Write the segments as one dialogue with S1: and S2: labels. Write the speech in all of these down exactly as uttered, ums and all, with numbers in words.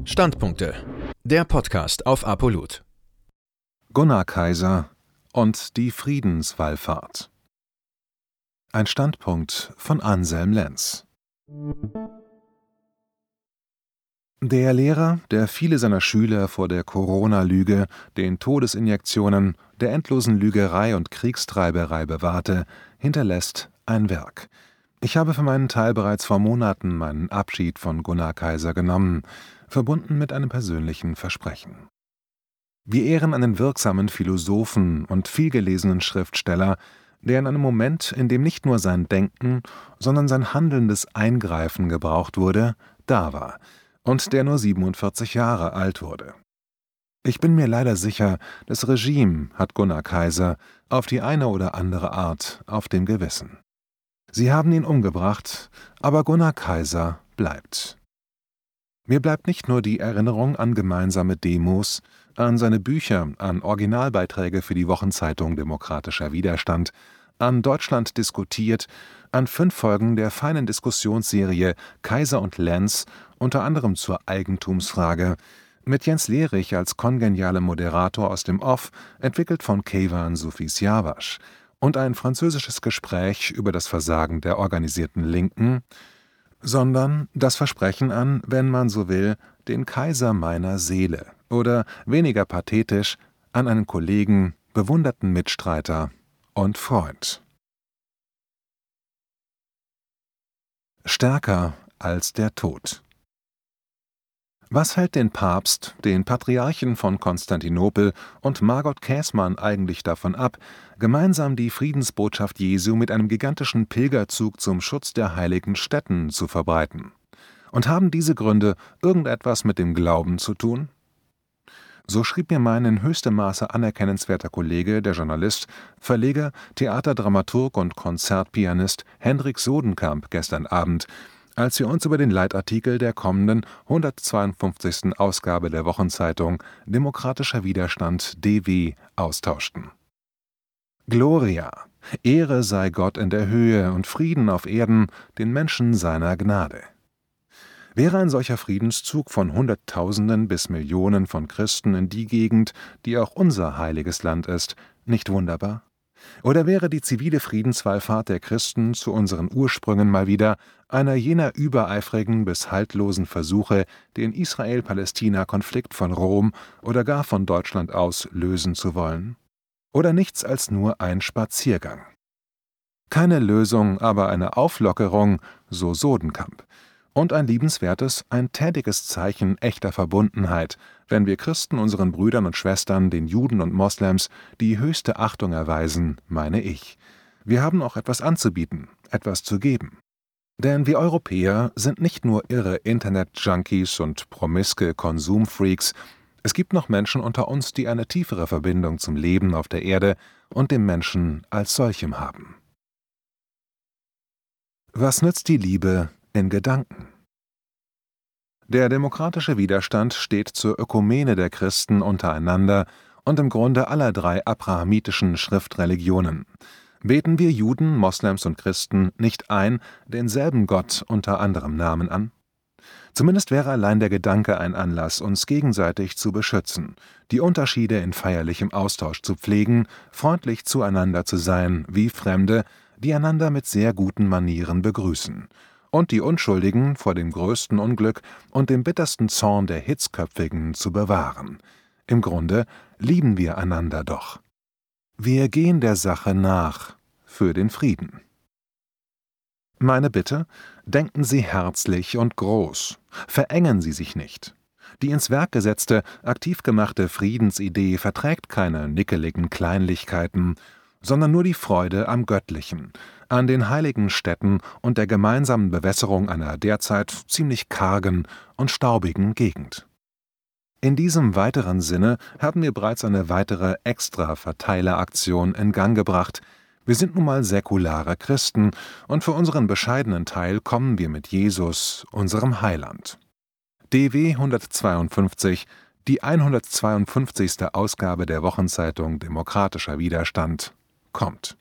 S1: Standpunkte. Der Podcast auf Apollut.
S2: Gunnar Kaiser und die Friedenswallfahrt. Ein Standpunkt von Anselm Lenz. Der Lehrer, der viele seiner Schüler vor der Corona-Lüge, den Todesinjektionen, der endlosen Lügerei und Kriegstreiberei bewahrte, hinterlässt ein Werk. Ich habe für meinen Teil bereits vor Monaten meinen Abschied von Gunnar Kaiser genommen, verbunden mit einem persönlichen Versprechen. Wir ehren einen wirksamen Philosophen und vielgelesenen Schriftsteller, der in einem Moment, in dem nicht nur sein Denken, sondern sein handelndes Eingreifen gebraucht wurde, da war und der nur siebenundvierzig Jahre alt wurde. Ich bin mir leider sicher, das Regime hat Gunnar Kaiser auf die eine oder andere Art auf dem Gewissen. Sie haben ihn umgebracht, aber Gunnar Kaiser bleibt. Mir bleibt nicht nur die Erinnerung an gemeinsame Demos, an seine Bücher, an Originalbeiträge für die Wochenzeitung Demokratischer Widerstand, an Deutschland diskutiert, an fünf Folgen der feinen Diskussionsserie Kaiser und Lenz, unter anderem zur Eigentumsfrage, mit Jens Lehrich als kongenialem Moderator aus dem Off, entwickelt von Keyvan Soufis-Jawasch, und ein französisches Gespräch über das Versagen der organisierten Linken, sondern das Versprechen an, wenn man so will, den Kaiser meiner Seele oder, weniger pathetisch, an einen Kollegen, bewunderten Mitstreiter und Freund. Stärker als der Tod. Was hält den Papst, den Patriarchen von Konstantinopel und Margot Käßmann eigentlich davon ab, gemeinsam die Friedensbotschaft Jesu mit einem gigantischen Pilgerzug zum Schutz der heiligen Stätten zu verbreiten? Und haben diese Gründe irgendetwas mit dem Glauben zu tun? So schrieb mir mein in höchstem Maße anerkennenswerter Kollege, der Journalist, Verleger, Theaterdramaturg und Konzertpianist Hendrik Sodenkamp gestern Abend, als wir uns über den Leitartikel der kommenden hundertzweiundfünfzigsten Ausgabe der Wochenzeitung Demokratischer Widerstand D W austauschten. Gloria, Ehre sei Gott in der Höhe und Frieden auf Erden, den Menschen seiner Gnade. Wäre ein solcher Friedenszug von Hunderttausenden bis Millionen von Christen in die Gegend, die auch unser heiliges Land ist, nicht wunderbar? Oder wäre die zivile Friedenswallfahrt der Christen zu unseren Ursprüngen mal wieder einer jener übereifrigen bis haltlosen Versuche, den Israel-Palästina-Konflikt von Rom oder gar von Deutschland aus lösen zu wollen? Oder nichts als nur ein Spaziergang? Keine Lösung, aber eine Auflockerung, so Sodenkamp. Und ein liebenswertes, ein tätiges Zeichen echter Verbundenheit, wenn wir Christen unseren Brüdern und Schwestern, den Juden und Moslems, die höchste Achtung erweisen, meine ich. Wir haben auch etwas anzubieten, etwas zu geben. Denn wir Europäer sind nicht nur irre Internet-Junkies und promiske Konsumfreaks, es gibt noch Menschen unter uns, die eine tiefere Verbindung zum Leben auf der Erde und dem Menschen als solchem haben. Was nützt die Liebe in Gedanken? Der demokratische Widerstand steht zur Ökumene der Christen untereinander und im Grunde aller drei abrahamitischen Schriftreligionen. Beten wir Juden, Moslems und Christen nicht ein denselben Gott unter anderem Namen an? Zumindest wäre allein der Gedanke ein Anlass, uns gegenseitig zu beschützen, die Unterschiede in feierlichem Austausch zu pflegen, freundlich zueinander zu sein wie Fremde, die einander mit sehr guten Manieren begrüßen, und die Unschuldigen vor dem größten Unglück und dem bittersten Zorn der Hitzköpfigen zu bewahren. Im Grunde lieben wir einander doch. Wir gehen der Sache nach für den Frieden. Meine Bitte: denken Sie herzlich und groß, verengen Sie sich nicht. Die ins Werk gesetzte, aktiv gemachte Friedensidee verträgt keine nickeligen Kleinlichkeiten, sondern nur die Freude am Göttlichen, an den heiligen Stätten und der gemeinsamen Bewässerung einer derzeit ziemlich kargen und staubigen Gegend. In diesem weiteren Sinne haben wir bereits eine weitere Extra-Verteileraktion in Gang gebracht. Wir sind nun mal säkulare Christen und für unseren bescheidenen Teil kommen wir mit Jesus, unserem Heiland. D W hundertzweiundfünfzig, die hundertzweiundfünfzigste Ausgabe der Wochenzeitung Demokratischer Widerstand, kommt.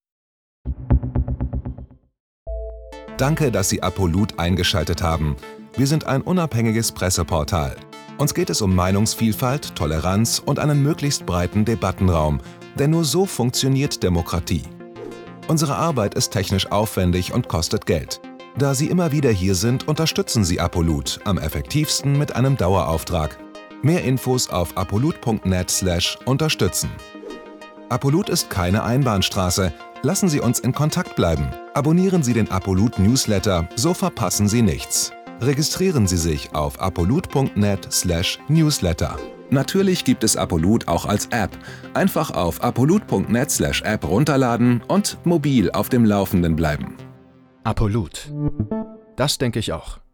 S3: Danke, dass Sie Apollut eingeschaltet haben.
S2: Wir sind ein unabhängiges Presseportal. Uns geht es um Meinungsvielfalt, Toleranz und einen möglichst breiten Debattenraum, denn nur so funktioniert Demokratie. Unsere Arbeit ist technisch aufwendig und kostet Geld. Da Sie immer wieder hier sind, unterstützen Sie Apolut am effektivsten mit einem Dauerauftrag. Mehr Infos auf apolut punkt net slash unterstützen. Apolut ist keine Einbahnstraße. Lassen Sie uns in Kontakt bleiben. Abonnieren Sie den Apolut Newsletter, so verpassen Sie nichts. Registrieren Sie sich auf apolut punkt net slash newsletter. Natürlich gibt es Apolut auch als App. Einfach auf apolut punkt net slash app runterladen und mobil auf dem Laufenden bleiben.
S1: Apolut. Das denke ich auch.